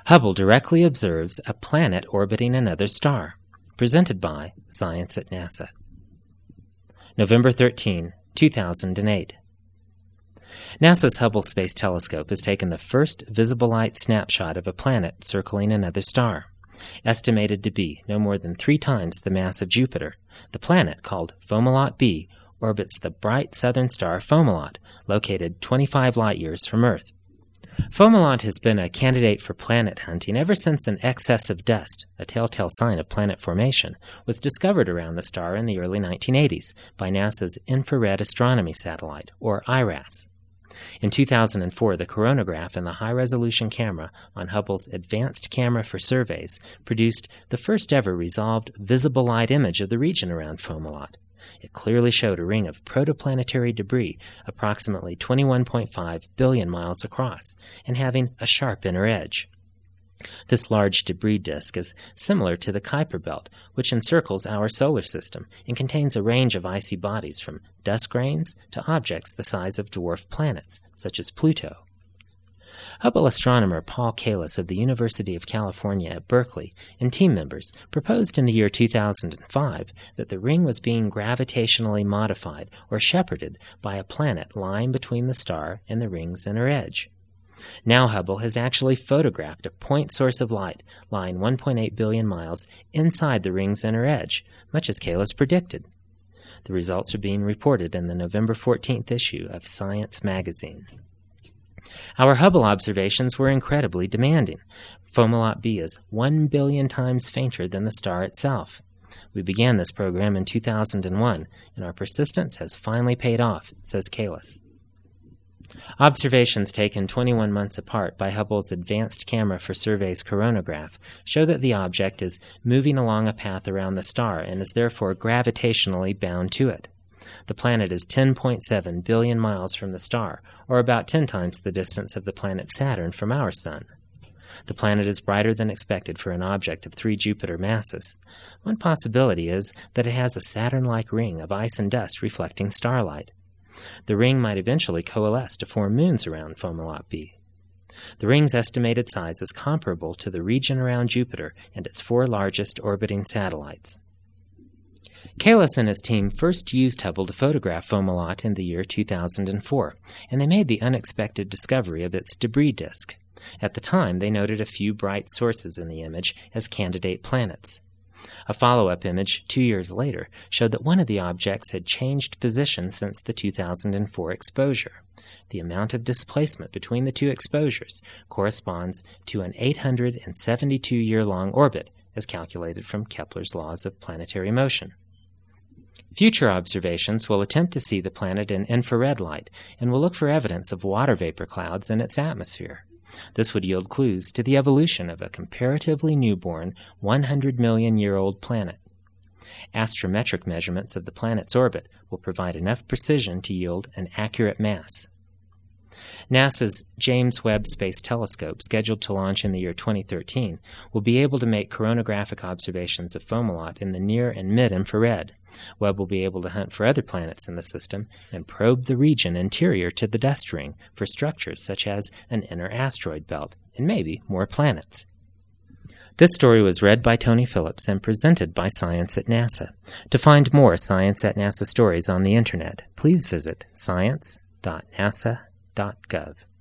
Hubble directly observes a planet orbiting another star. Presented by Science at NASA. November 13, 2008. NASA's Hubble Space Telescope has taken the first visible light snapshot of a planet circling another star. Estimated to be no more than 3 times the mass of Jupiter, the planet, called Fomalhaut b, orbits the bright southern star Fomalhaut, located 25 light-years from Earth. Fomalhaut has been a candidate for planet hunting ever since an excess of dust, a telltale sign of planet formation, was discovered around the star in the early 1980s by NASA's Infrared Astronomy Satellite, or IRAS. In 2004, the coronagraph and the high-resolution camera on Hubble's Advanced Camera for Surveys produced the first-ever resolved visible light image of the region around Fomalhaut. It clearly showed a ring of protoplanetary debris approximately 21.5 billion miles across and having a sharp inner edge. This large debris disk is similar to the Kuiper Belt, which encircles our solar system and contains a range of icy bodies from dust grains to objects the size of dwarf planets, such as Pluto. Hubble astronomer Paul Kalis of the University of California at Berkeley and team members proposed in the year 2005 that the ring was being gravitationally modified or shepherded by a planet lying between the star and the ring's inner edge. Now Hubble has actually photographed a point source of light lying 1.8 billion miles inside the ring's inner edge, much as Kalis predicted. The results are being reported in the November 14th issue of Science magazine. Our Hubble observations were incredibly demanding. Fomalhaut b is 1 billion times fainter than the star itself. We began this program in 2001, and our persistence has finally paid off, says Kalis. Observations taken 21 months apart by Hubble's Advanced Camera for Surveys coronagraph show that the object is moving along a path around the star and is therefore gravitationally bound to it. The planet is 10.7 billion miles from the star, or about 10 times the distance of the planet Saturn from our Sun. The planet is brighter than expected for an object of 3 Jupiter masses. One possibility is that it has a Saturn-like ring of ice and dust reflecting starlight. The ring might eventually coalesce to form moons around Fomalhaut b. The ring's estimated size is comparable to the region around Jupiter and its 4 largest orbiting satellites. Kalis and his team first used Hubble to photograph Fomalhaut in the year 2004, and they made the unexpected discovery of its debris disk. At the time, they noted a few bright sources in the image as candidate planets. A follow-up image 2 years later showed that one of the objects had changed position since the 2004 exposure. The amount of displacement between the 2 exposures corresponds to an 872-year-long orbit, as calculated from Kepler's laws of planetary motion. Future observations will attempt to see the planet in infrared light and will look for evidence of water vapor clouds in its atmosphere. This would yield clues to the evolution of a comparatively newborn 100-million-year-old planet. Astrometric measurements of the planet's orbit will provide enough precision to yield an accurate mass. NASA's James Webb Space Telescope, scheduled to launch in the year 2013, will be able to make coronagraphic observations of Fomalhaut in the near and mid-infrared. Webb will be able to hunt for other planets in the system and probe the region interior to the dust ring for structures such as an inner asteroid belt and maybe more planets. This story was read by Tony Phillips and presented by Science at NASA. To find more Science at NASA stories on the Internet, please visit science.nasa.gov.